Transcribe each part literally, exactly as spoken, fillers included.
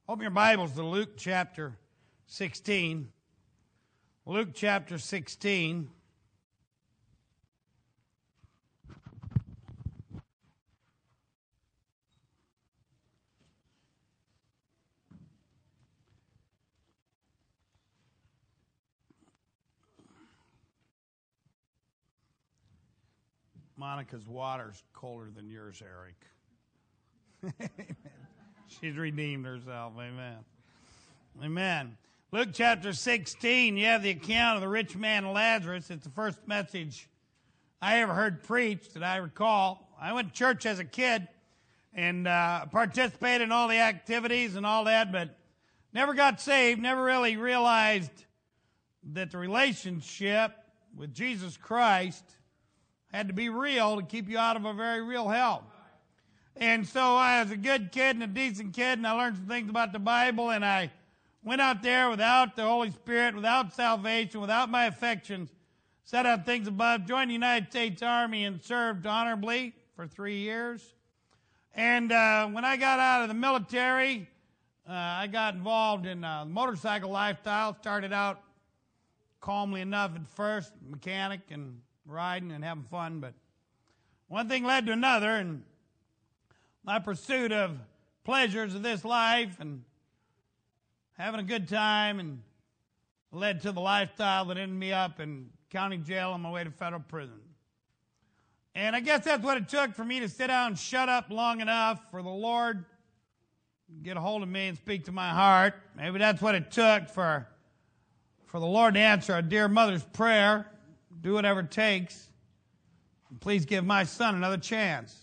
Open your Bibles to Luke chapter sixteen. Luke chapter sixteen. Monica's water's colder than yours, Eric. She's redeemed herself. Amen. Amen. Luke chapter sixteen, you have the account of the rich man Lazarus. It's the first message I ever heard preached that I recall. I went to church as a kid and uh, participated in all the activities and all that, but never got saved, never really realized that the relationship with Jesus Christ had to be real to keep you out of a very real hell. And so I was a good kid and a decent kid, and I learned some things about the Bible, and I went out there without the Holy Spirit, without salvation, without my affections, set out things above, joined the United States Army, and served honorably for three years. And uh, when I got out of the military, uh, I got involved in uh, the motorcycle lifestyle. Started out calmly enough at first, mechanic and riding and having fun, but one thing led to another, and my pursuit of pleasures of this life and having a good time and led to the lifestyle that ended me up in county jail on my way to federal prison. And I guess that's what it took for me to sit down and shut up long enough for the Lord to get a hold of me and speak to my heart. Maybe that's what it took for, for the Lord to answer a dear mother's prayer. Do whatever it takes. And please give my son another chance.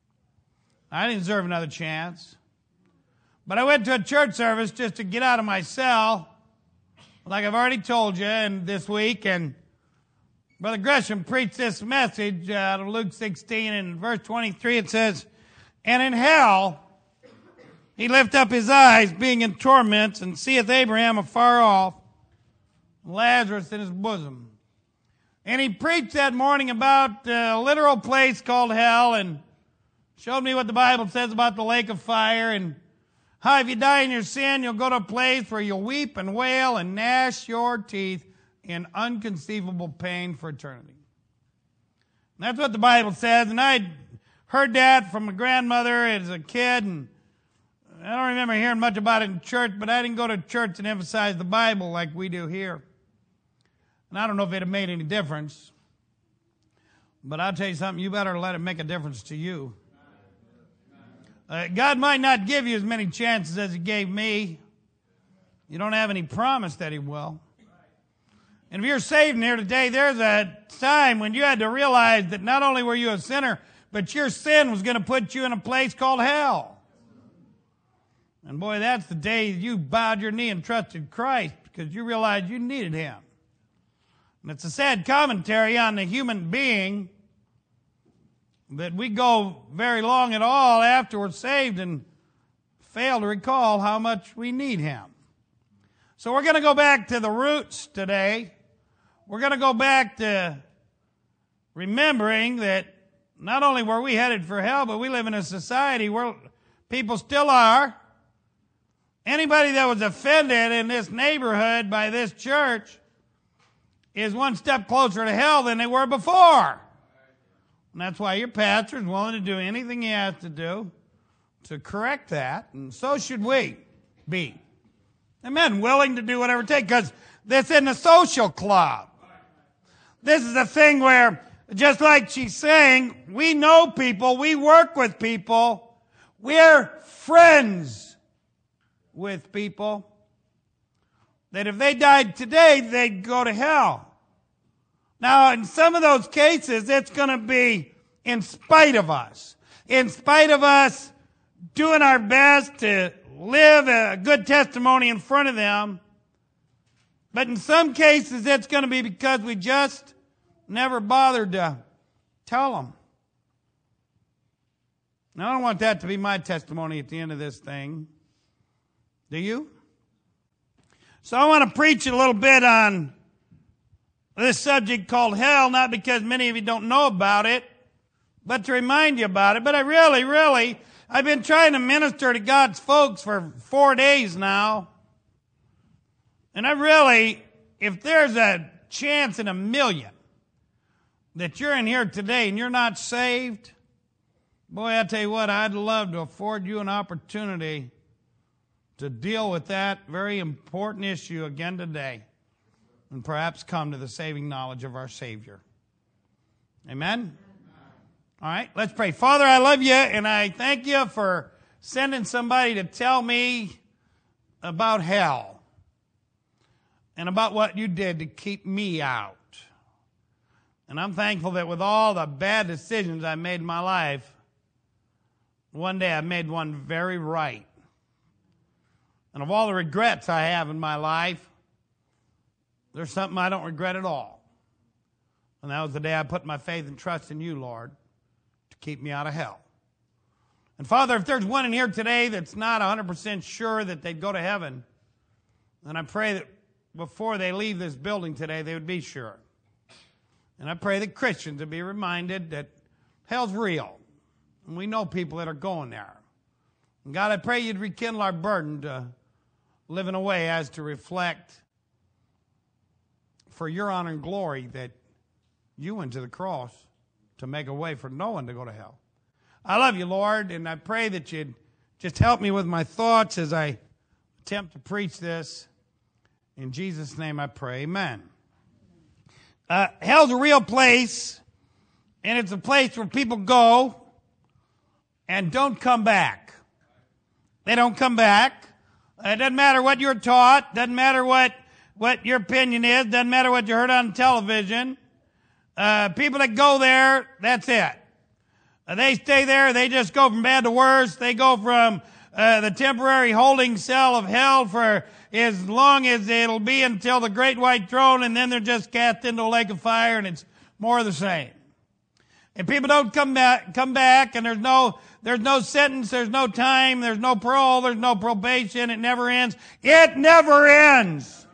I didn't deserve another chance. But I went to a church service just to get out of my cell, like I've already told you, and this week. And Brother Gresham preached this message out of Luke sixteen, and in verse twenty-three it says, "And in hell he lift up his eyes, being in torments, and seeth Abraham afar off, and Lazarus in his bosom." And he preached that morning about a literal place called hell, and showed me what the Bible says about the lake of fire, and how if you die in your sin, you'll go to a place where you'll weep and wail and gnash your teeth in unconceivable pain for eternity. And that's what the Bible says, and I'd heard that from my grandmother as a kid, and I don't remember hearing much about it in church, but I didn't go to church and emphasize the Bible like we do here. And I don't know if it had made any difference, but I'll tell you something, you better let it make a difference to you. Uh, God might not give you as many chances as He gave me. You don't have any promise that He will. And if you're saved in here today, there's a time when you had to realize that not only were you a sinner, but your sin was going to put you in a place called hell. And boy, that's the day you bowed your knee and trusted Christ because you realized you needed Him. And it's a sad commentary on the human being that we go very long at all after we're saved and fail to recall how much we need Him. So we're going to go back to the roots today. We're going to go back to remembering that not only were we headed for hell, but we live in a society where people still are. Anybody that was offended in this neighborhood by this church is one step closer to hell than they were before. And that's why your pastor is willing to do anything he has to do to correct that. And so should we be. Amen. Willing to do whatever it takes. Because this isn't a social club. This is a thing where, just like she's saying, we know people. We work with people. We're friends with people. That if they died today, they'd go to hell. Now, in some of those cases, it's going to be in spite of us. In spite of us doing our best to live a good testimony in front of them. But in some cases, it's going to be because we just never bothered to tell them. Now, I don't want that to be my testimony at the end of this thing. Do you? So I want to preach a little bit on this subject called hell, not because many of you don't know about it, but to remind you about it. But I really, really I've been trying to minister to God's folks for four days now. And I really, if there's a chance in a million that you're in here today and you're not saved, boy, I tell you what, I'd love to afford you an opportunity to deal with that very important issue again today and perhaps come to the saving knowledge of our Savior. Amen? All right, let's pray. Father, I love you, and I thank you for sending somebody to tell me about hell and about what you did to keep me out. And I'm thankful that with all the bad decisions I made in my life, one day I made one very right. And of all the regrets I have in my life, there's something I don't regret at all. And that was the day I put my faith and trust in you, Lord, to keep me out of hell. And Father, if there's one in here today that's not one hundred percent sure that they'd go to heaven, then I pray that before they leave this building today, they would be sure. And I pray that Christians would be reminded that hell's real. And we know people that are going there. And God, I pray you'd rekindle our burden to live in a way as to reflect for your honor and glory that you went to the cross to make a way for no one to go to hell. I love you, Lord, and I pray that you'd just help me with my thoughts as I attempt to preach this. In Jesus' name I pray, amen. Uh, hell's a real place, and it's a place where people go and don't come back. They don't come back. It doesn't matter what you're taught, doesn't matter what, what your opinion is, doesn't matter what you heard on television. Uh, people that go there, that's it. Uh, they stay there, they just go from bad to worse. They go from uh, the temporary holding cell of hell for as long as it'll be until the great white throne, and then they're just cast into a lake of fire, and it's more of the same. And people don't come back, come back, and there's no, there's no sentence, there's no time, there's no parole, there's no probation, it never ends. It never ends.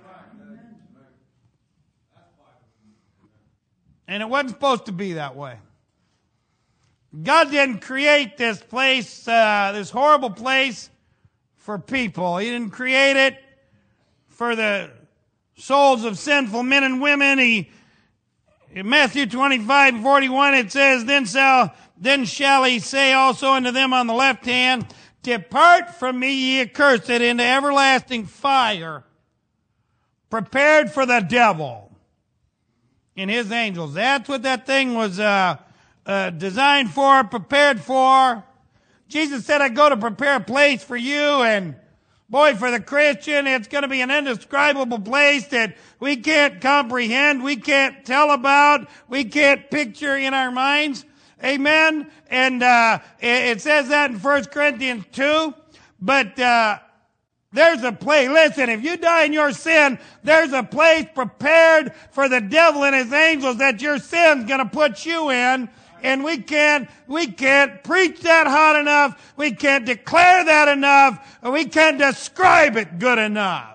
And it wasn't supposed to be that way. God didn't create this place, uh, this horrible place for people. He didn't create it for the souls of sinful men and women. He, in Matthew twenty-five and forty-one, it says, Then shall, then shall he say also unto them on the left hand, Depart from me, ye accursed, into everlasting fire, prepared for the devil and his angels. That's what that thing was uh, uh, designed for, prepared for. Jesus said, I go to prepare a place for you, and boy, for the Christian, it's going to be an indescribable place that we can't comprehend, we can't tell about, we can't picture in our minds. Amen? And uh, it says that in First Corinthians two. But uh, there's a place, listen, if you die in your sin, there's a place prepared for the devil and his angels that your sin's going to put you in. And we can't, we can't preach that hot enough. We can't declare that enough. We can't describe it good enough.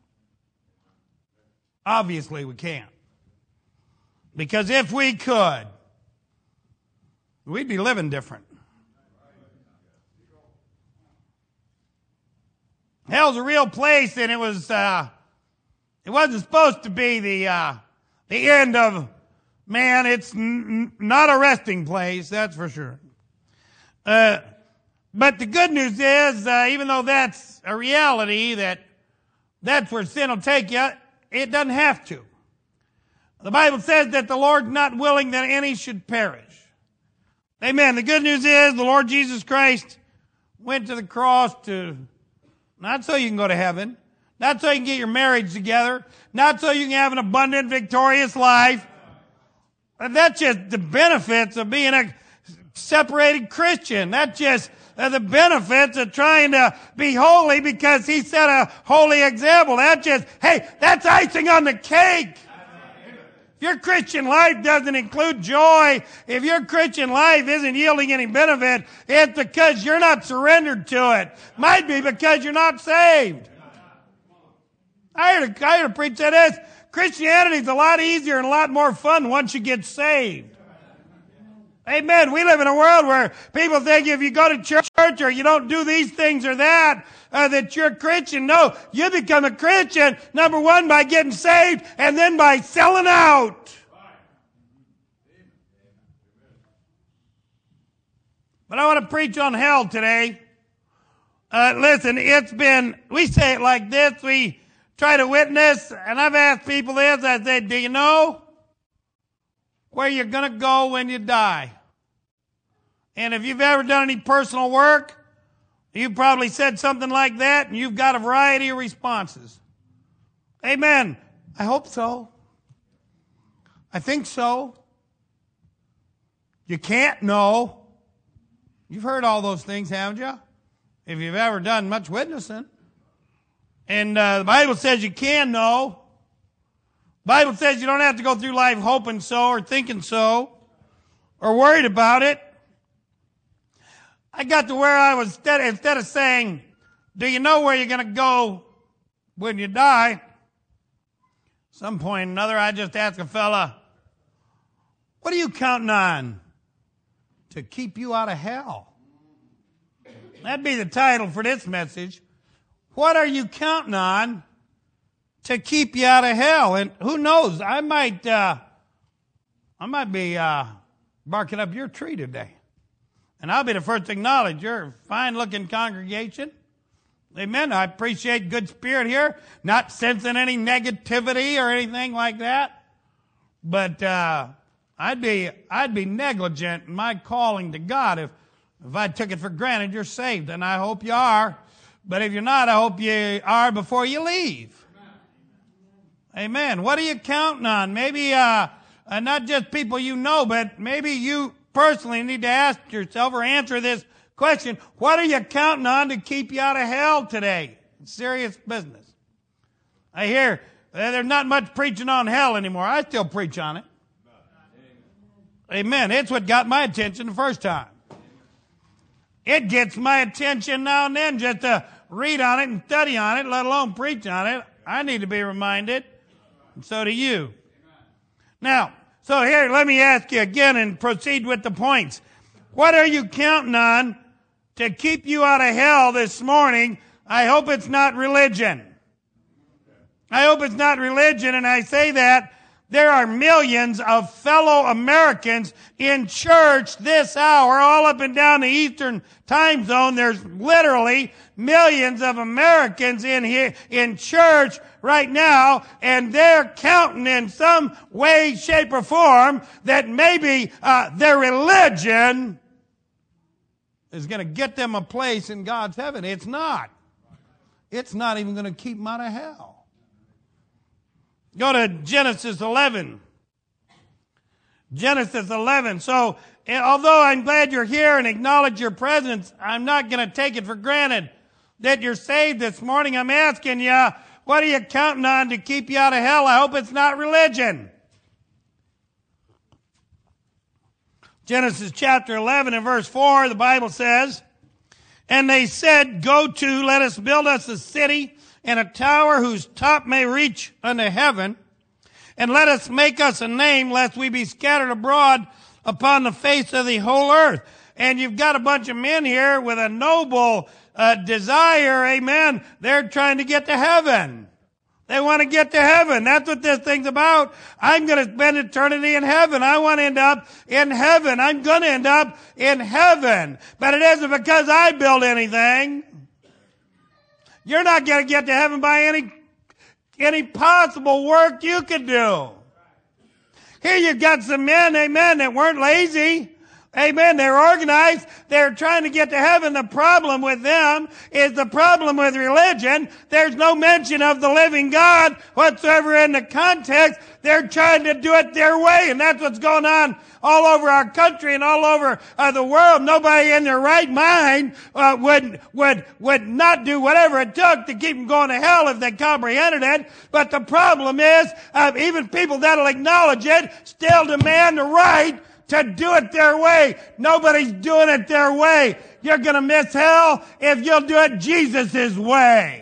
Obviously we can't. Because if we could, we'd be living different. Hell's a real place, and it was, uh, it wasn't supposed to be the, uh, the end of man. It's n- not a resting place, that's for sure. Uh, but the good news is, uh, even though that's a reality, that that's where sin will take you, it doesn't have to. The Bible says that the Lord's not willing that any should perish. Amen. The good news is the Lord Jesus Christ went to the cross to, not so you can go to heaven, not so you can get your marriage together, not so you can have an abundant, victorious life. And that's just the benefits of being a separated Christian. That's just uh, the benefits of trying to be holy because he set a holy example. That just, hey, that's icing on the cake. If your Christian life doesn't include joy, if your Christian life isn't yielding any benefit, it's because you're not surrendered to it. Might be because you're not saved. I heard a, I heard a preach say this. Christianity is a lot easier and a lot more fun once you get saved. Amen. We live in a world where people think if you go to church or you don't do these things or that, uh, that you're a Christian. No, you become a Christian, number one, by getting saved and then by selling out. But I want to preach on hell today. Uh, listen, it's been, we say it like this, we try to witness, and I've asked people this, I said, do you know where you're going to go when you die? And if you've ever done any personal work, you probably said something like that, and you've got a variety of responses. Amen. I hope so. I think so. You can't know. You've heard all those things, haven't you? If you've ever done much witnessing. And uh, the Bible says you can know. The Bible says you don't have to go through life hoping so or thinking so or worried about it. I got to where I was, instead, instead of saying, do you know where you're going to go when you die? Some point or another, I just asked a fella, what are you counting on to keep you out of hell? That'd be the title for this message. What are you counting on to keep you out of hell? And who knows, I might, uh, I might be uh, barking up your tree today. And I'll be the first to acknowledge you're a fine-looking congregation. Amen. I appreciate good spirit here. Not sensing any negativity or anything like that. But uh, I'd be I'd be negligent in my calling to God if if I took it for granted you're saved. And I hope you are. But if you're not, I hope you are before you leave. Amen. Amen. What are you counting on? Maybe uh, uh, not just people you know, but maybe you personally need to ask yourself or answer this question. What are you counting on to keep you out of hell today? It's serious business. I hear uh, there's not much preaching on hell anymore. I still preach on it. Amen. It's what got my attention the first time. It gets my attention now and then just to read on it and study on it, let alone preach on it. I need to be reminded, and so do you. Now, so here, let me ask you again and proceed with the points. What are you counting on to keep you out of hell this morning? I hope it's not religion. I hope it's not religion, and I say that there are millions of fellow Americans in church this hour, all up and down the Eastern time zone. There's literally millions of Americans in here, in church right now, and they're counting in some way, shape, or form that maybe uh, their religion is going to get them a place in God's heaven. It's not. It's not even going to keep them out of hell. Go to Genesis eleven. Genesis eleven. So, although I'm glad you're here and acknowledge your presence, I'm not going to take it for granted that you're saved this morning. I'm asking you, what are you counting on to keep you out of hell? I hope it's not religion. Genesis chapter eleven and verse four, the Bible says, and they said, go to, let us build us a city and a tower whose top may reach unto heaven, and let us make us a name, lest we be scattered abroad upon the face of the whole earth. And you've got a bunch of men here with a noble uh, desire, amen. They're trying to get to heaven. They want to get to heaven. That's what this thing's about. I'm going to spend eternity in heaven. I want to end up in heaven. I'm going to end up in heaven. But it isn't because I build anything. You're not going to get to heaven by any, any possible work you could do. Here you've got some men, amen, that weren't lazy. Amen. They're organized. They're trying to get to heaven. The problem with them is the problem with religion. There's no mention of the living God whatsoever in the context. They're trying to do it their way, and that's what's going on all over our country and all over uh, the world. Nobody in their right mind uh, would would would not do whatever it took to keep them going to hell if they comprehended it. But the problem is, uh, even people that'll acknowledge it still demand the right to do it their way. Nobody's doing it their way. You're going to miss hell if you'll do it Jesus' way.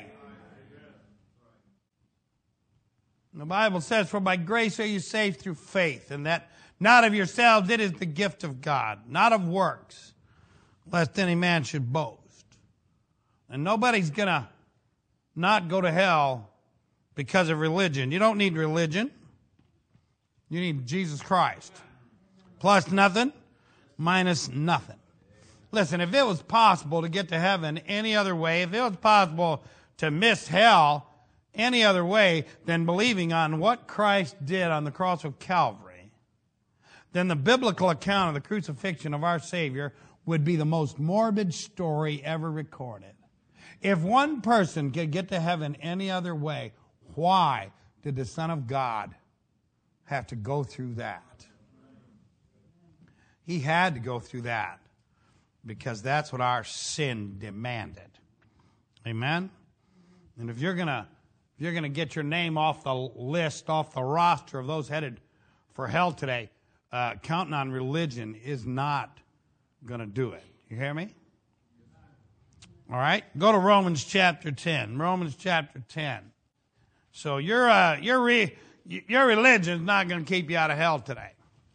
The Bible says, for by grace are you saved through faith, and that not of yourselves. It is the gift of God, not of works, lest any man should boast. And nobody's going to not go to hell because of religion. You don't need religion. You need Jesus Christ. Plus nothing, minus nothing. Listen, if it was possible to get to heaven any other way, if it was possible to miss hell any other way than believing on what Christ did on the cross of Calvary, then the biblical account of the crucifixion of our Savior would be the most morbid story ever recorded. If one person could get to heaven any other way, why did the Son of God have to go through that? He had to go through that because that's what our sin demanded. Amen? And if you're gonna if you're gonna get your name off the list, off the roster of those headed for hell today, uh, counting on religion is not gonna do it. You hear me? All right, go to Romans chapter ten. Romans chapter ten. So your uh, your re, your religion is not going to keep you out of hell today.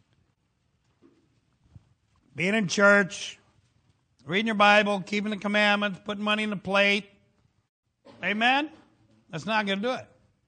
Being in church, reading your Bible, keeping the commandments, putting money in the plate, amen. That's not going to do it.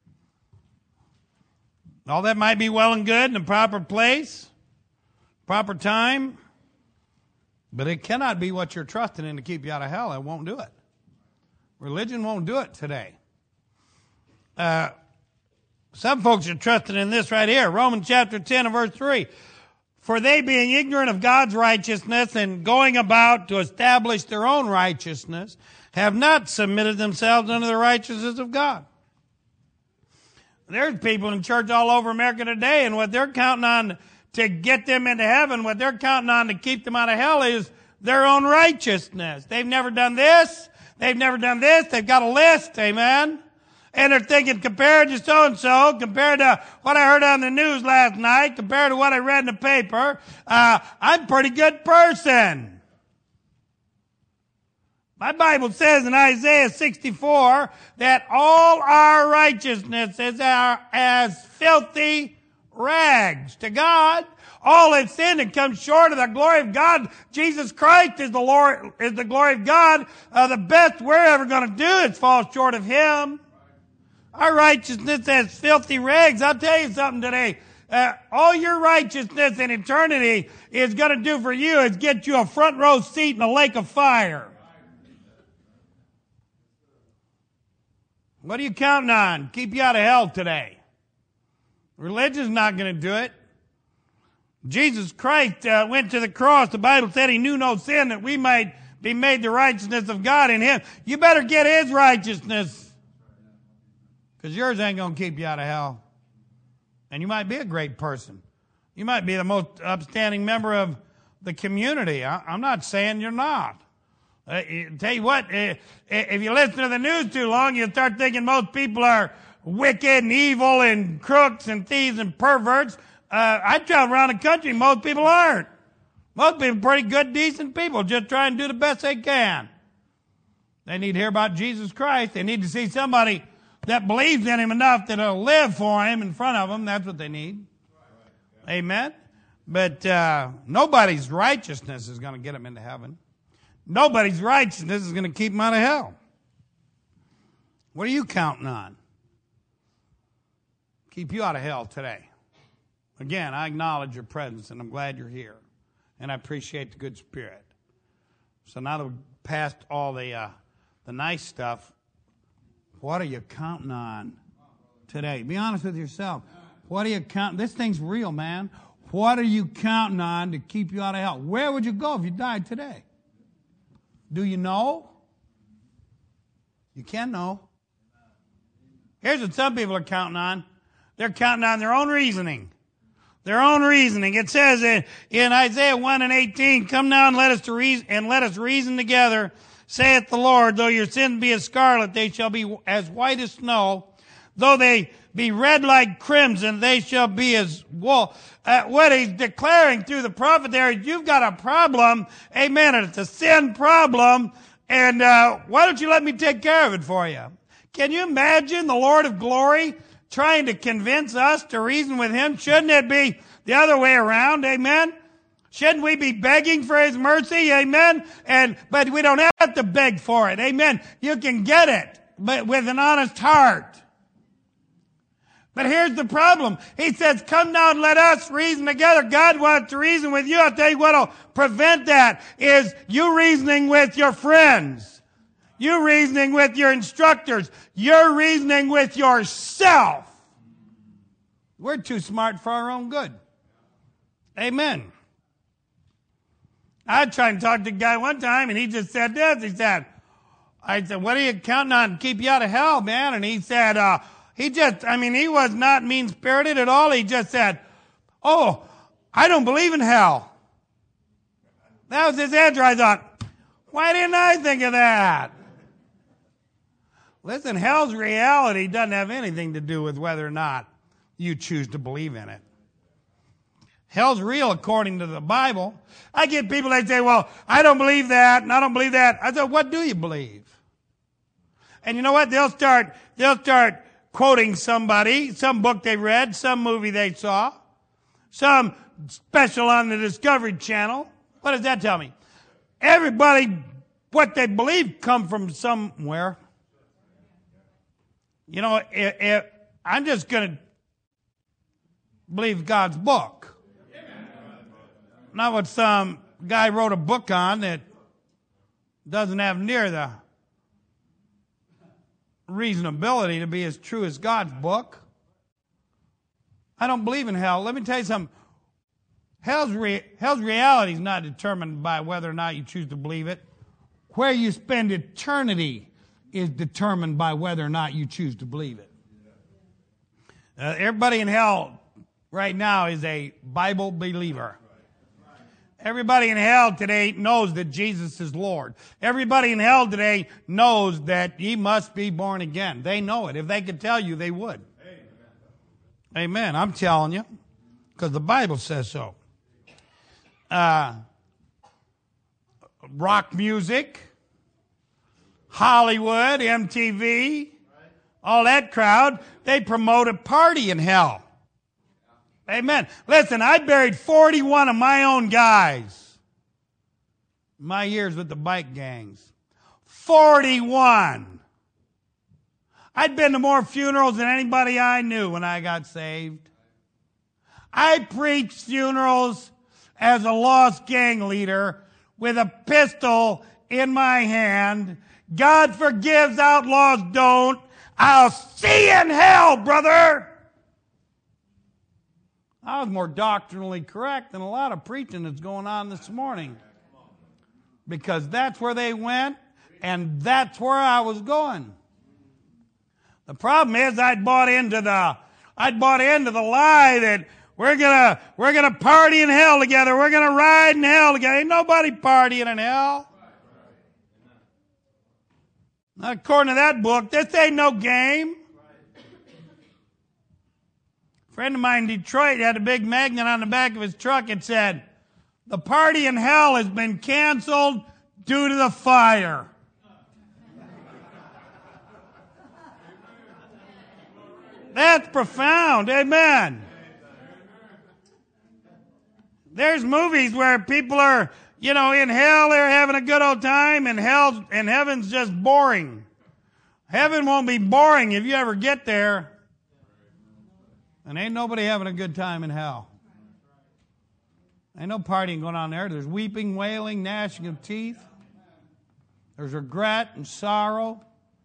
All that might be well and good in the proper place, proper time. But it cannot be what you're trusting in to keep you out of hell. It won't do it. Religion won't do it today. Uh, some folks are trusting in this right here. Romans chapter ten and verse three. For they being ignorant of God's righteousness and going about to establish their own righteousness, have not submitted themselves unto the righteousness of God. There's people in church all over America today, and what they're counting on to get them into heaven, what they're counting on to keep them out of hell is their own righteousness. They've never done this. They've never done this. They've got a list, amen? And they're thinking, compared to so-and-so, compared to what I heard on the news last night, compared to what I read in the paper, uh, I'm a pretty good person. My Bible says in Isaiah sixty-four that all our righteousness is our, as filthy rags to God. All have sinned and come short of the glory of God. Jesus Christ is the Lord, is the glory of God. Uh, the best we're ever going to do is fall short of Him. Our righteousness as filthy rags. I'll tell you something today. Uh, all your righteousness in eternity is going to do for you is get you a front row seat in a lake of fire. What are you counting on? Keep you out of hell today. Religion's not going to do it. Jesus Christ uh, went to the cross. The Bible said He knew no sin that we might be made the righteousness of God in Him. You better get His righteousness, because yours ain't going to keep you out of hell. And you might be a great person. You might be the most upstanding member of the community. I, I'm not saying you're not. Uh, tell you what, uh, if you listen to the news too long, you start thinking most people are wicked and evil and crooks and thieves and perverts. Uh, I travel around the country. Most people aren't. Most people are pretty good, decent people, just try and do the best they can. They need to hear about Jesus Christ. They need to see somebody that believes in Him enough that will live for Him in front of them. That's what they need. Amen? But uh, nobody's righteousness is going to get them into heaven. Nobody's righteousness is going to keep them out of hell. What are you counting on? Keep you out of hell today. Again, I acknowledge your presence, and I'm glad you're here. And I appreciate the good spirit. So now that we've passed all the uh, the nice stuff, what are you counting on today? Be honest with yourself. What are you counting? This thing's real, man. What are you counting on to keep you out of hell? Where would you go if you died today? Do you know? You can know. Here's what some people are counting on. They're counting on their own reasoning. Their own reasoning. It says in, in Isaiah one and eighteen, come now and let us to reason, and let us reason together, saith the Lord, though your sins be as scarlet, they shall be as white as snow. Though they be red like crimson, they shall be as wool. Uh, what he's declaring through the prophet there is you've got a problem, amen, and it's a sin problem, and uh, why don't you let me take care of it for you? Can you imagine the Lord of glory trying to convince us to reason with him? Shouldn't it be the other way around? Amen? Shouldn't we be begging for his mercy? Amen? And, but we don't have to beg for it. Amen? You can get it, but with an honest heart. But here's the problem. He says, come now and let us reason together. God wants to reason with you. I'll tell you what will prevent that is you reasoning with your friends. You reasoning with your instructors. You're reasoning with yourself. We're too smart for our own good. Amen. I tried to talk to a guy one time, and he just said this. He said, I said, what are you counting on to keep you out of hell, man? And he said, uh, he just, I mean, he was not mean-spirited at all. He just said, oh, I don't believe in hell. That was his answer. I thought, why didn't I think of that? Listen, hell's reality doesn't have anything to do with whether or not you choose to believe in it. Hell's real according to the Bible. I get people that say, well, I don't believe that, and I don't believe that. I said, what do you believe? And you know what? They'll start, they'll start quoting somebody, some book they read, some movie they saw, some special on the Discovery Channel. What does that tell me? Everybody, what they believe come from somewhere. You know, if, if, I'm just going to believe God's book. Not what some guy wrote a book on that doesn't have near the reasonability to be as true as God's book. I don't believe in hell. Let me tell you something. Hell's, re- hell's reality is not determined by whether or not you choose to believe it. Where you spend eternity is determined by whether or not you choose to believe it. Uh, everybody in hell right now is a Bible believer. Everybody in hell today knows that Jesus is Lord. Everybody in hell today knows that he must be born again. They know it. If they could tell you, they would. Amen. Amen. I'm telling you, because the Bible says so. Uh, rock music, Hollywood, M T V, all that crowd, they promote a party in hell. Amen. Listen, I buried forty-one of my own guys. My years with the bike gangs. forty-one. I'd been to more funerals than anybody I knew when I got saved. I preached funerals as a lost gang leader with a pistol in my hand. God forgives, outlaws don't. I'll see you in hell, brother. I was more doctrinally correct than a lot of preaching that's going on this morning. Because that's where they went, and that's where I was going. The problem is I'd bought into the I'd bought into the lie that we're gonna we're gonna party in hell together, we're gonna ride in hell together. Ain't nobody partying in hell. Not according to that book. This ain't no game. A friend of mine in Detroit had a big magnet on the back of his truck. It said, the party in hell has been canceled due to the fire. That's profound. Amen. There's movies where people are, you know, in hell they're having a good old time, and hell and heaven's just boring. Heaven won't be boring if you ever get there. And ain't nobody having a good time in hell. Ain't no partying going on there. There's weeping, wailing, gnashing of teeth. There's regret and sorrow.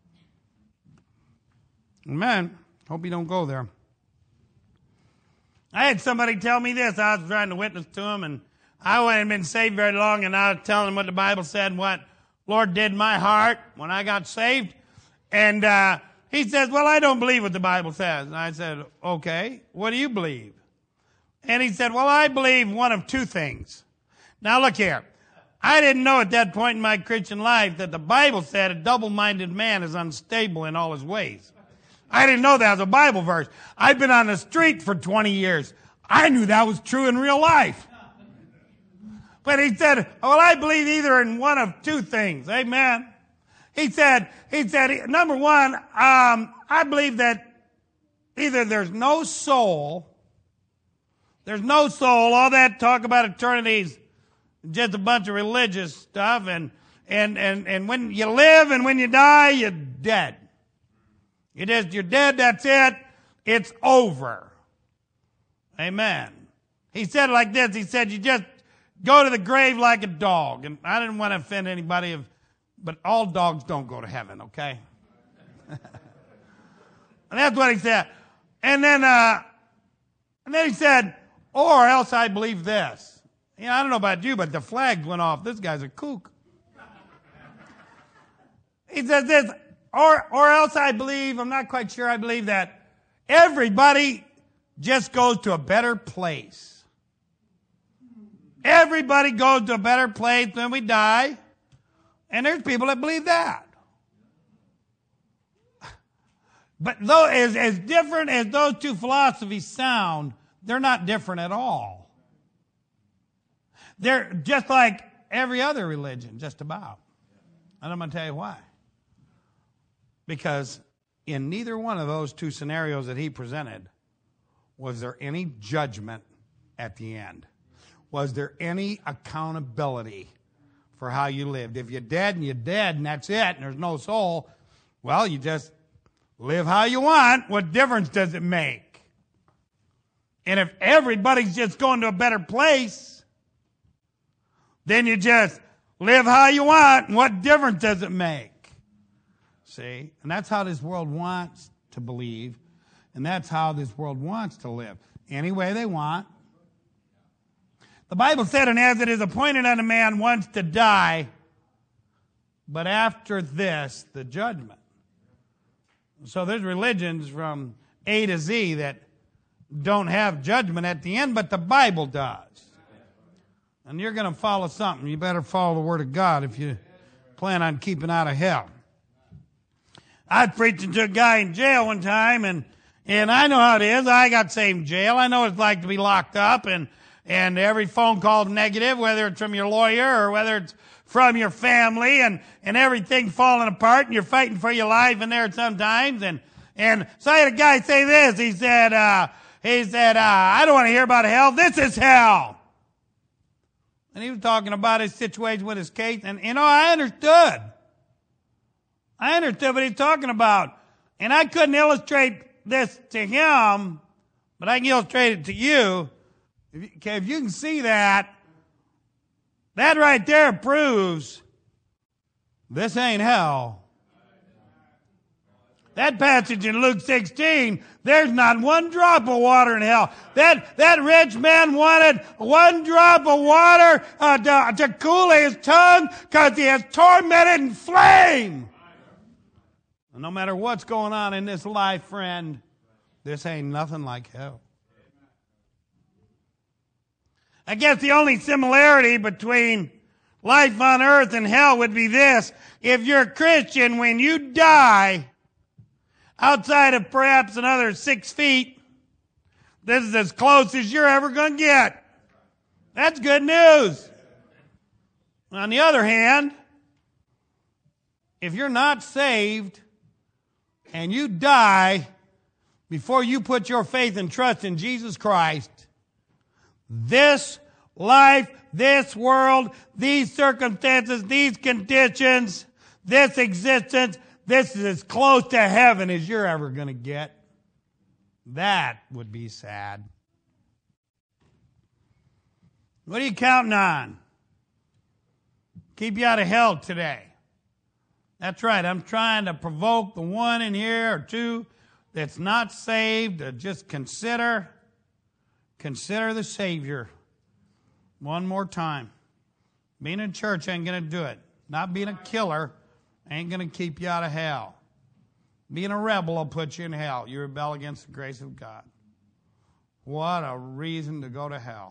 Amen. Hope you don't go there. I had somebody tell me this. I was trying to witness to him, and I hadn't been saved very long, and I was telling him what the Bible said and what Lord did in my heart when I got saved. And uh, he says, well, I don't believe what the Bible says. And I said, okay, what do you believe? And he said, well, I believe one of two things. Now look here. I didn't know at that point in my Christian life that the Bible said a double-minded man is unstable in all his ways. I didn't know that was a Bible verse. I've been on the street for twenty years. I knew that was true in real life. But he said, well, I believe either in one of two things. Amen. He said, he said, number one, um, I believe that either there's no soul, there's no soul, all that talk about eternity's just a bunch of religious stuff, and and and and when you live and when you die, you're dead. You just you're dead, that's it. It's over. Amen. He said it like this, he said you just go to the grave like a dog. And I didn't want to offend anybody, of, but all dogs don't go to heaven, okay? And that's what he said. And then, uh, and then he said, or else I believe this. You know, I don't know about you, but the flags went off. This guy's a kook. He says this, or, or else I believe, I'm not quite sure, I believe that everybody just goes to a better place. Everybody goes to a better place when we die. And there's people that believe that. But though, as, as different as those two philosophies sound, they're not different at all. They're just like every other religion, just about. And I'm going to tell you why. Because in neither one of those two scenarios that he presented was there any judgment at the end. Was there any accountability for how you lived? If you're dead and you're dead and that's it and there's no soul, well, you just live how you want. What difference does it make? And if everybody's just going to a better place, then you just live how you want. And what difference does it make? See? And that's how this world wants to believe. And that's how this world wants to live. Any way they want. The Bible said, and as it is appointed unto man once to die, but after this, the judgment. So there's religions from A to Z that don't have judgment at the end, but the Bible does. And you're going to follow something. You better follow the Word of God if you plan on keeping out of hell. I was preaching to a guy in jail one time, and, and I know how it is. I got saved in jail. I know what it's like to be locked up, and And every phone call is negative, whether it's from your lawyer or whether it's from your family, and, and everything falling apart, and you're fighting for your life in there sometimes. And, and so I had a guy say this. He said, uh, he said, uh, I don't want to hear about hell. This is hell. And he was talking about his situation with his case. And, you know, I understood. I understood what he's talking about. And I couldn't illustrate this to him, but I can illustrate it to you. Okay, if you can see that, that right there proves this ain't hell. That passage in Luke sixteen, there's not one drop of water in hell. That, that rich man wanted one drop of water uh, to, to cool his tongue because he is tormented in flame. And no matter what's going on in this life, friend, this ain't nothing like hell. I guess the only similarity between life on earth and hell would be this. If you're a Christian, when you die, outside of perhaps another six feet, this is as close as you're ever going to get. That's good news. On the other hand, if you're not saved and you die before you put your faith and trust in Jesus Christ, this life, this world, these circumstances, these conditions, this existence, this is as close to heaven as you're ever going to get. That would be sad. What are you counting on? Keep you out of hell today. That's right. I'm trying to provoke the one in here or two that's not saved to just consider Consider the Savior. One more time. Being in church ain't going to do it. Not being a killer ain't going to keep you out of hell. Being a rebel will put you in hell. You rebel against the grace of God. What a reason to go to hell.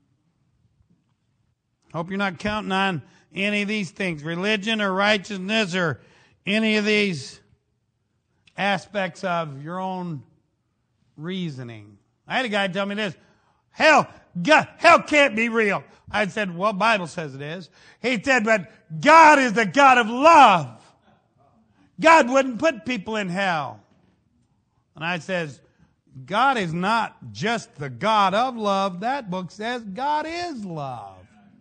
Hope you're not counting on any of these things. Religion or righteousness or any of these aspects of your own reasoning. I had a guy tell me this. Hell, God, hell can't be real. I said, well, Bible says it is. He said, but God is the God of love. God wouldn't put people in hell. And I says, God is not just the God of love. That book says God is love.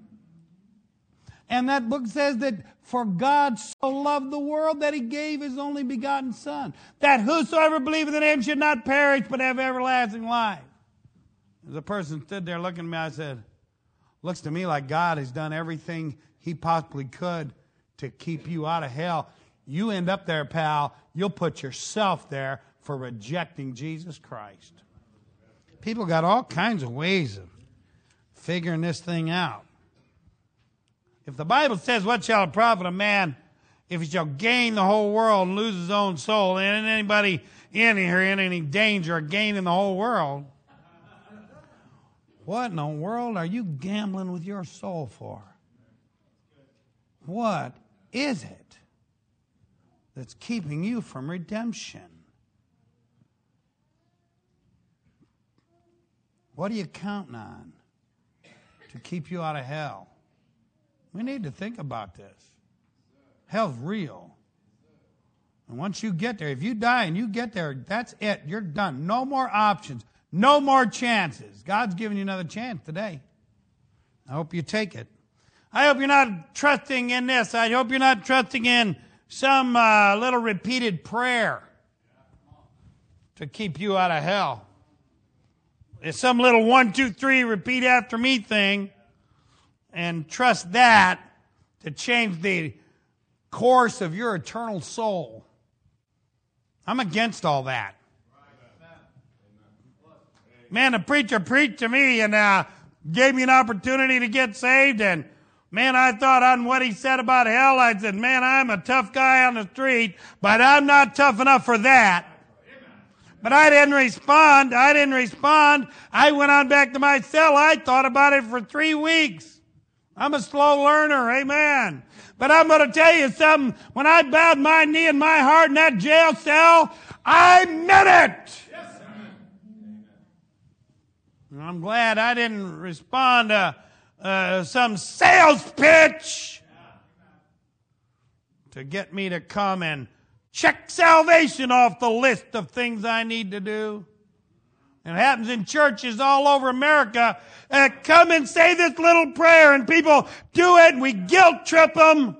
And that book says that for God so loved the world that he gave his only begotten Son, that whosoever believeth in him should not perish but have everlasting life. As a person stood there looking at me, I said, looks to me like God has done everything he possibly could to keep you out of hell. You end up there, pal, you'll put yourself there for rejecting Jesus Christ. People got all kinds of ways of figuring this thing out. If the Bible says, what shall it profit a man if he shall gain the whole world and lose his own soul? And ain't anybody in here in any danger of gaining the whole world? What in the world are you gambling with your soul for? What is it that's keeping you from redemption? What are you counting on to keep you out of hell? We need to think about this. Hell's real. And once you get there, if you die and you get there, that's it. You're done. No more options. No more chances. God's giving you another chance today. I hope you take it. I hope you're not trusting in this. I hope you're not trusting in some uh, little repeated prayer to keep you out of hell. It's some little one, two, three, repeat after me thing. And trust that to change the course of your eternal soul. I'm against all that. Man, the preacher preached to me and uh, gave me an opportunity to get saved. And man, I thought on what he said about hell, I said, man, I'm a tough guy on the street, but I'm not tough enough for that. But I didn't respond. I didn't respond. I went on back to my cell. I thought about it for three weeks. I'm a slow learner, amen. But I'm going to tell you something. When I bowed my knee and my heart in that jail cell, I meant it. Yes, and I'm glad I didn't respond to uh, some sales pitch to get me to come and check salvation off the list of things I need to do. It happens in churches all over America. Uh, come and say this little prayer, and people do it, and we guilt trip them.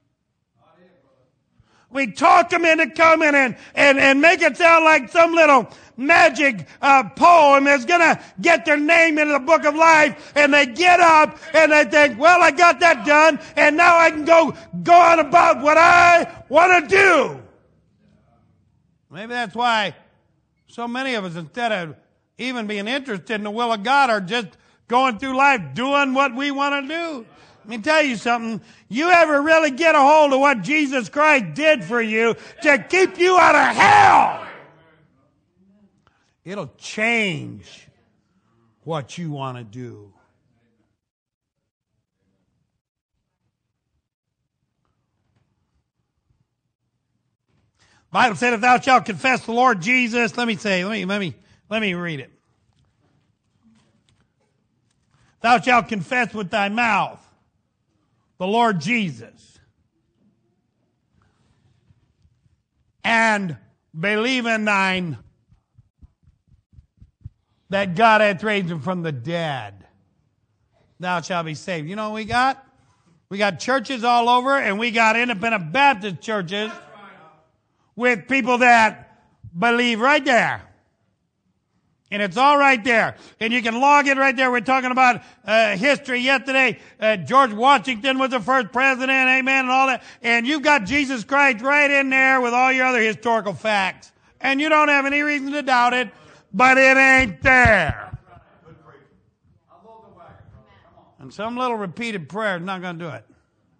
We talk them into coming and, and, and make it sound like some little magic uh, poem that's going to get their name into the book of life. And they get up and they think, well, I got that done, and now I can go, go on about what I want to do. Maybe that's why so many of us, instead of even being interested in the will of God, are just going through life doing what we want to do. Let me tell you something. You ever really get a hold of what Jesus Christ did for you to keep you out of hell? It'll change what you want to do. Bible said, if thou shalt confess the Lord Jesus, let me say, let me, let me, let me read it. Thou shalt confess with thy mouth the Lord Jesus, and believe in thine that God hath raised him from the dead, thou shalt be saved. You know what we got? We got churches all over, and we got independent Baptist churches with people that believe right there. And it's all right there. And you can log it right there. We're talking about uh, history yesterday. Uh, George Washington was the first president, amen, and all that. And you've got Jesus Christ right in there with all your other historical facts. And you don't have any reason to doubt it, but it ain't there. And some little repeated prayer is not going to do it.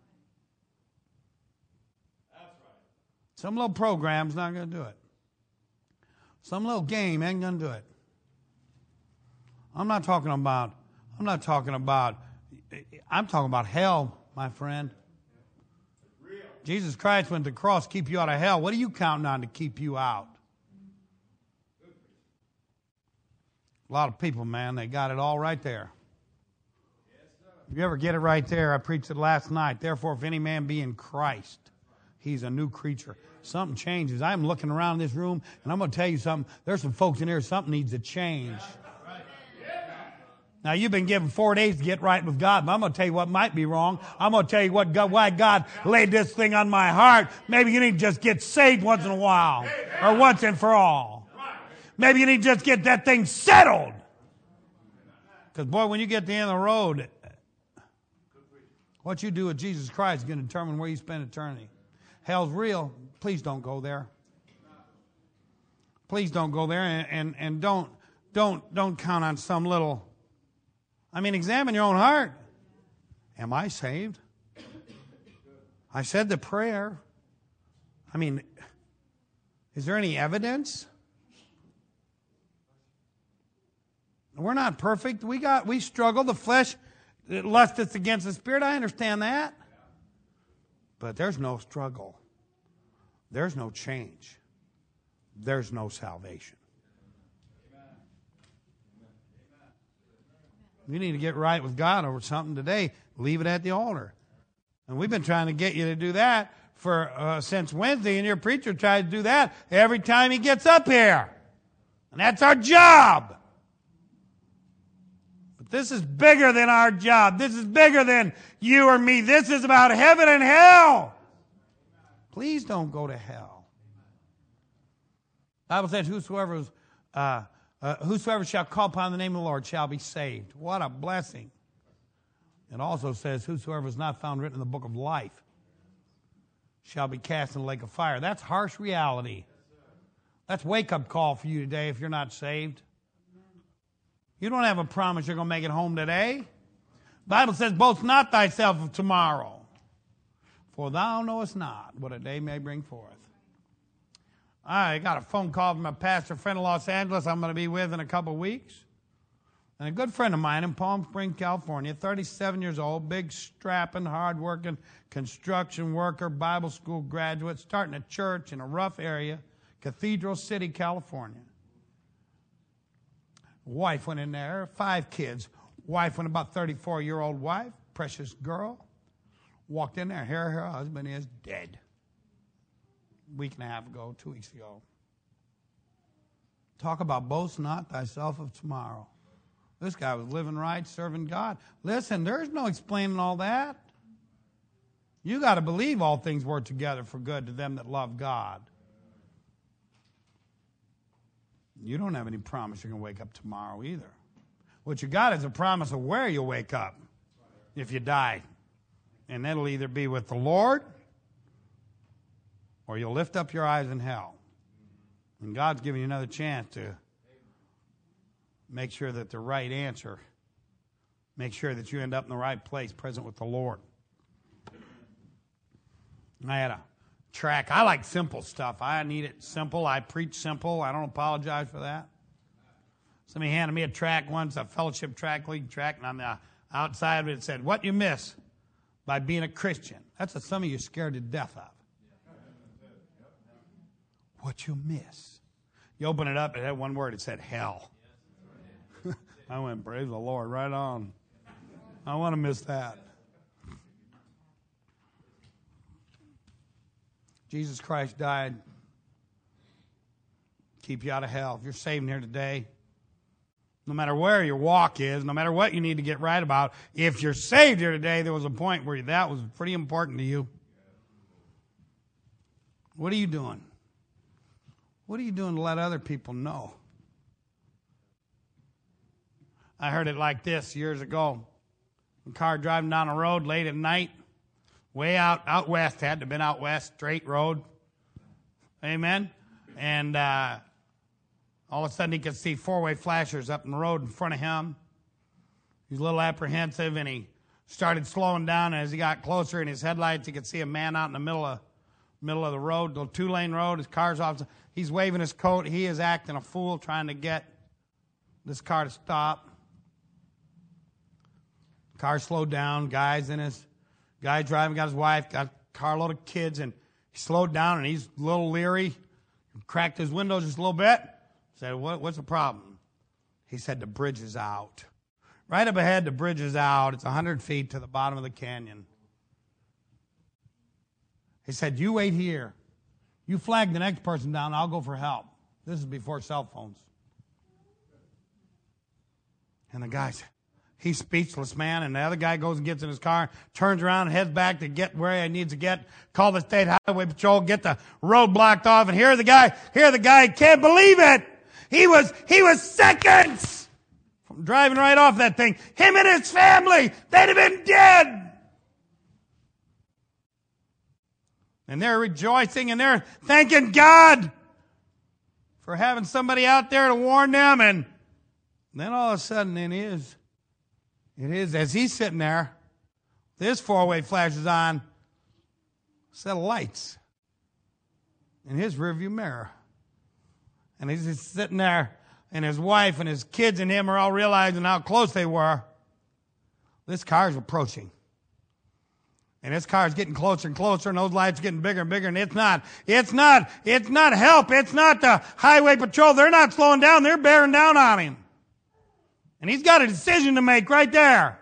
Some little program's not going to do it. Some little game ain't going to do it. I'm not talking about, I'm not talking about, I'm talking about hell, my friend. Jesus Christ went to the cross to keep you out of hell. What are you counting on to keep you out? A lot of people, man, they got it all right there. If you ever get it right there, I preached it last night. Therefore, if any man be in Christ, He's a new creature. Something changes. I'm looking around this room, and I'm going to tell you something. There's some folks in here, something needs to change. Now, you've been given four days to get right with God, but I'm going to tell you what might be wrong. I'm going to tell you what God, why God laid this thing on my heart. Maybe you need to just get saved once in a while, or once and for all. Maybe you need to just get that thing settled. Because, boy, when you get to the end of the road, what you do with Jesus Christ is going to determine where you spend eternity. Hell's real. Please don't go there. Please don't go there, and, and, and don't, don't, don't count on some little... I mean, examine your own heart. Am I saved? I said the prayer. I mean, is there any evidence? We're not perfect. We got, we struggle. The flesh lusteth against the spirit. I understand that. But there's no struggle. There's no change. There's no salvation. You need to get right with God over something today. Leave it at the altar. And we've been trying to get you to do that for uh, since Wednesday, and your preacher tried to do that every time he gets up here. And that's our job. But this is bigger than our job. This is bigger than you or me. This is about heaven and hell. Please don't go to hell. The Bible says, whosoever is... Uh, Uh, whosoever shall call upon the name of the Lord shall be saved. What a blessing. It also says, whosoever is not found written in the book of life shall be cast in the lake of fire. That's harsh reality. That's wake-up call for you today if you're not saved. You don't have a promise you're going to make it home today. The Bible says, boast not thyself of tomorrow, for thou knowest not what a day may bring forth. I got a phone call from a pastor friend in Los Angeles I'm going to be with in a couple of weeks. And a good friend of mine in Palm Springs, California, thirty-seven years old, big, strapping, hard-working construction worker, Bible school graduate, starting a church in a rough area, Cathedral City, California. Wife went in there, five kids. Wife went about thirty-four-year-old wife, precious girl. Walked in there, here her husband is dead. Week and a half ago, two weeks ago. Talk about boast not thyself of tomorrow. This guy was living right, serving God. Listen, there's no explaining all that. You got to believe all things work together for good to them that love God. You don't have any promise you're going to wake up tomorrow either. What you got is a promise of where you'll wake up if you die. And that'll either be with the Lord, or you'll lift up your eyes in hell. And God's giving you another chance to make sure that the right answer, make sure that you end up in the right place, present with the Lord. I had a track. I like simple stuff. I need it simple. I preach simple. I don't apologize for that. Somebody handed me a track once, a fellowship track, league track, and on the outside of it, it said, what you miss by being a Christian. That's what some of you are scared to death of. What you miss. You open it up, it had one word. It said hell. I went, praise the Lord, right on. I want to miss that. Jesus Christ died. Keep you out of hell. If you're saved here today, no matter where your walk is, no matter what you need to get right about, if you're saved here today, there was a point where that was pretty important to you. What are you doing? What are you doing to let other people know? I heard it like this years ago. A car driving down the road late at night, way out, out west, had to have been out west, straight road. Amen? And uh, all of a sudden he could see four-way flashers up in the road in front of him. He was a little apprehensive, and he started slowing down. And as he got closer in his headlights, he could see a man out in the middle of middle of the road, the two-lane road. His car's off. He's waving his coat. He is acting a fool, trying to get this car to stop. Car slowed down. Guy's in his, guy driving, got his wife, got a carload of kids, and he slowed down, and he's a little leery. Cracked his windows just a little bit. Said, what, what's the problem? He said, the bridge is out. Right up ahead, the bridge is out. It's one hundred feet to the bottom of the canyon. He said, you wait here. You flag the next person down, I'll go for help. This is before cell phones. And the guy's, he's speechless, man. And the other guy goes and gets in his car, turns around and heads back to get where he needs to get, call the state highway patrol, get the road blocked off. And here the guy, here the guy can't believe it. He was, he was seconds from driving right off that thing. Him and his family, they'd have been dead. And they're rejoicing and they're thanking God for having somebody out there to warn them. And then all of a sudden it is, it is, as he's sitting there, this four-way flashes on, a set of lights in his rearview mirror. And he's just sitting there, and his wife and his kids and him are all realizing how close they were. This car's approaching. And this car's getting closer and closer, and those lights are getting bigger and bigger, and it's not, it's not, it's not help. It's not the highway patrol. They're not slowing down. They're bearing down on him. And he's got a decision to make right there.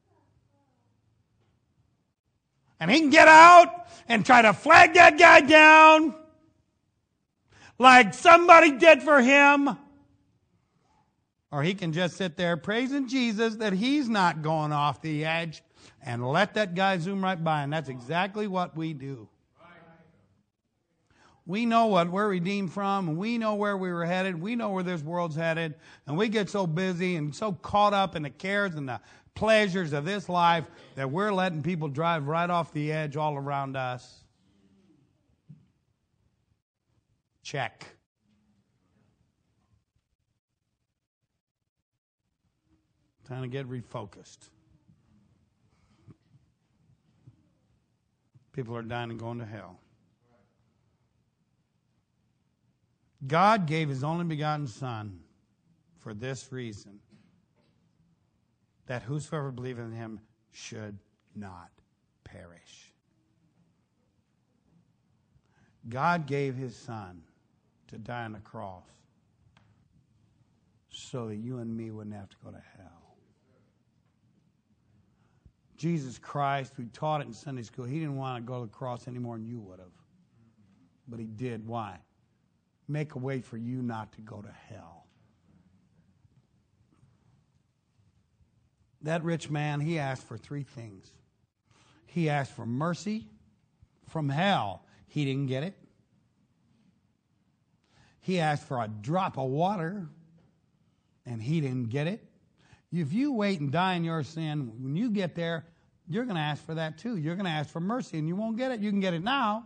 And he can get out and try to flag that guy down like somebody did for him. Or he can just sit there praising Jesus that he's not going off the edge and let that guy zoom right by. And that's exactly what we do. We know what we're redeemed from, and we know where we were headed. We know where this world's headed. And we get so busy and so caught up in the cares and the pleasures of this life that we're letting people drive right off the edge all around us. Check. Time to get refocused. People are dying and going to hell. God gave his only begotten Son for this reason, that whosoever believeth in him should not perish. God gave his Son to die on the cross so that you and me wouldn't have to go to hell. Jesus Christ, we taught it in Sunday school, he didn't want to go to the cross any more than you would have. But he did. Why? Make a way for you not to go to hell. That rich man, he asked for three things. He asked for mercy from hell. He didn't get it. He asked for a drop of water, and he didn't get it. If you wait and die in your sin, when you get there, you're going to ask for that too. You're going to ask for mercy, and you won't get it. You can get it now.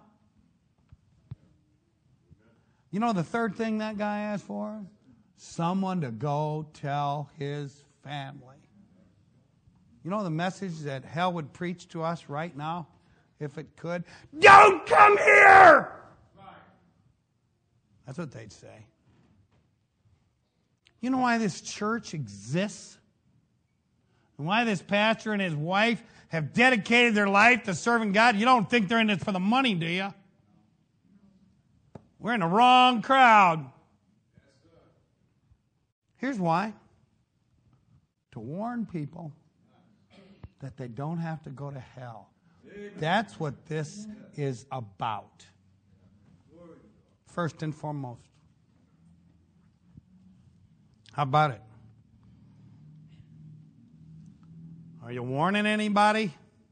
You know the third thing that guy asked for? Someone to go tell his family. You know the message that hell would preach to us right now, if it could? Don't come here! That's what they'd say. You know why this church exists? And why this pastor and his wife have dedicated their life to serving God? You don't think they're in it for the money, do you? We're in the wrong crowd. Here's why. To warn people that they don't have to go to hell. That's what this is about. First and foremost. How about it? Are you warning anybody?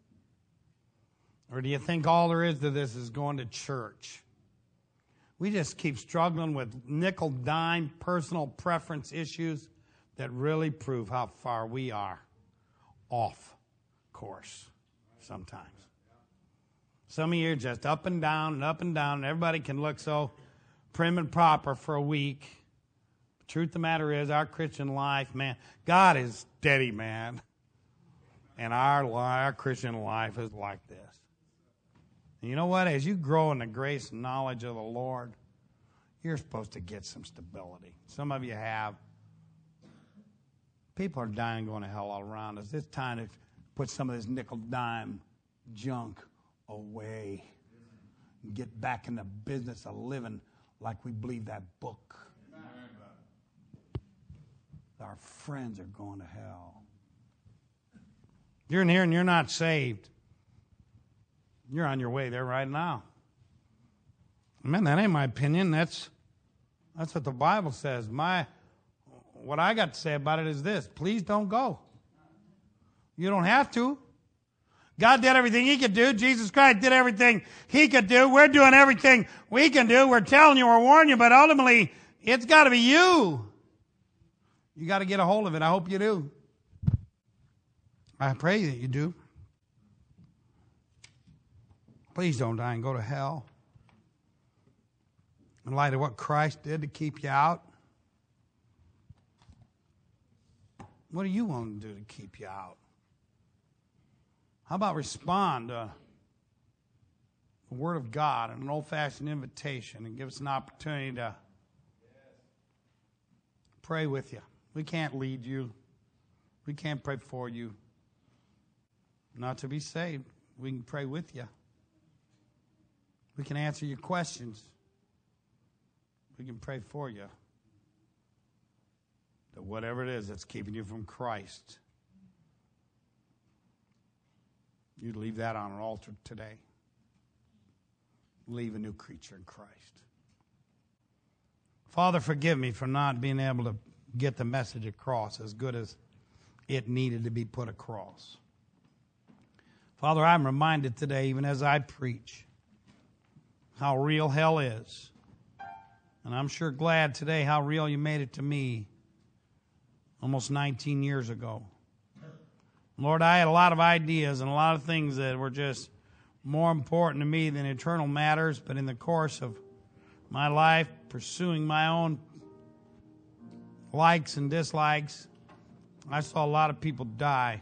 Or do you think all there is to this is going to church? We just keep struggling with nickel dime personal preference issues that really prove how far we are off course sometimes. Some of you are just up and down and up and down, and everybody can look so prim and proper for a week. The truth of the matter is, our Christian life, man, God is steady, man. And our, our Christian life is like this. And you know what? As you grow in the grace and knowledge of the Lord, you're supposed to get some stability. Some of you have. People are dying and going to hell all around us. It's time to put some of this nickel dime junk away and get back in the business of living like we believe that book. Our friends are going to hell. You're in here and you're not saved. You're on your way there right now. Man, that ain't my opinion. That's that's what the Bible says. My what I got to say about it is this: please don't go. You don't have to. God did everything He could do. Jesus Christ did everything He could do. We're doing everything we can do. We're telling you, we're warning you, but ultimately, it's got to be you. You got to get a hold of it. I hope you do. I pray that you do. Please don't die and go to hell. In light of what Christ did to keep you out, what do you want to do to keep you out? How about respond to the Word of God and an old-fashioned invitation and give us an opportunity to pray with you. We can't lead you. We can't pray for you. Not to be saved. We can pray with you. We can answer your questions. We can pray for you. That whatever it is that's keeping you from Christ, you leave that on an altar today. Leave a new creature in Christ. Father, forgive me for not being able to get the message across as good as it needed to be put across. Father, I'm reminded today, even as I preach, how real hell is. And I'm sure glad today how real you made it to me almost nineteen years ago. Lord, I had a lot of ideas and a lot of things that were just more important to me than eternal matters, but in the course of my life, pursuing my own likes and dislikes, I saw a lot of people die.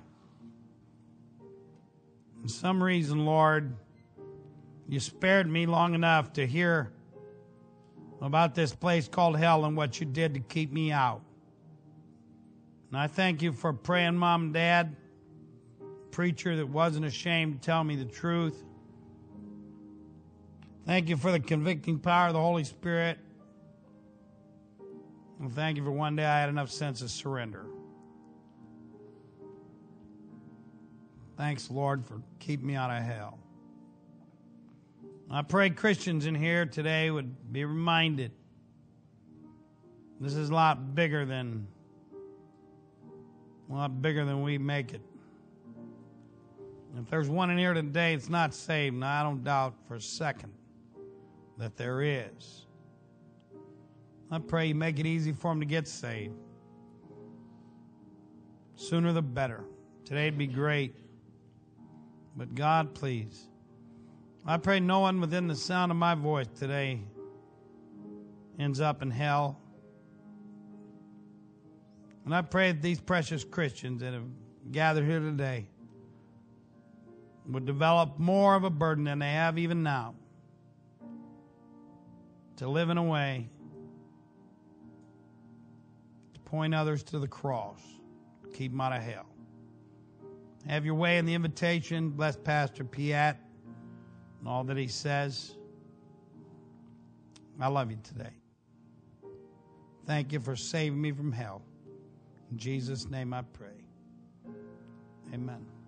For some reason, Lord, you spared me long enough to hear about this place called hell and what you did to keep me out. And I thank you for praying mom and dad, preacher that wasn't ashamed to tell me the truth. Thank you for the convicting power of the Holy Spirit. And thank you for one day I had enough sense of surrender. Thanks, Lord, for keeping me out of hell. I pray Christians in here today would be reminded this is a lot bigger than a lot bigger than we make it. If there's one in here today that's not saved, and I don't doubt for a second that there is, I pray you make it easy for them to get saved. Sooner the better. Today'd be great. But God, please, I pray no one within the sound of my voice today ends up in hell. And I pray that these precious Christians that have gathered here today would develop more of a burden than they have even now to live in a way to point others to the cross, keep them out of hell. Have your way in the invitation. Bless Pastor Piat and all that he says. I love you today. Thank you for saving me from hell. In Jesus' name I pray. Amen.